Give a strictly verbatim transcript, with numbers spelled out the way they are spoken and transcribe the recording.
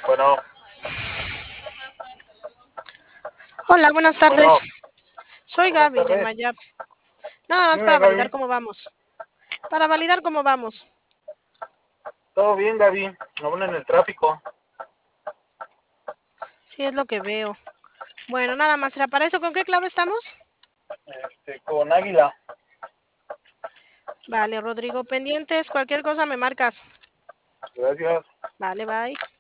Bueno, Hola, buenas tardes. bueno, Soy buenas Gaby de tardes. Mayap. Nada más Dime, para validar Gaby. cómo vamos. Para validar cómo vamos. ¿Todo bien, Gaby? Aún en el tráfico. Sí, es lo que veo. Bueno, nada más será para eso. ¿Con qué clave estamos? Este, con Águila. Vale, Rodrigo, pendientes. Cualquier cosa me marcas. Gracias. Vale, bye.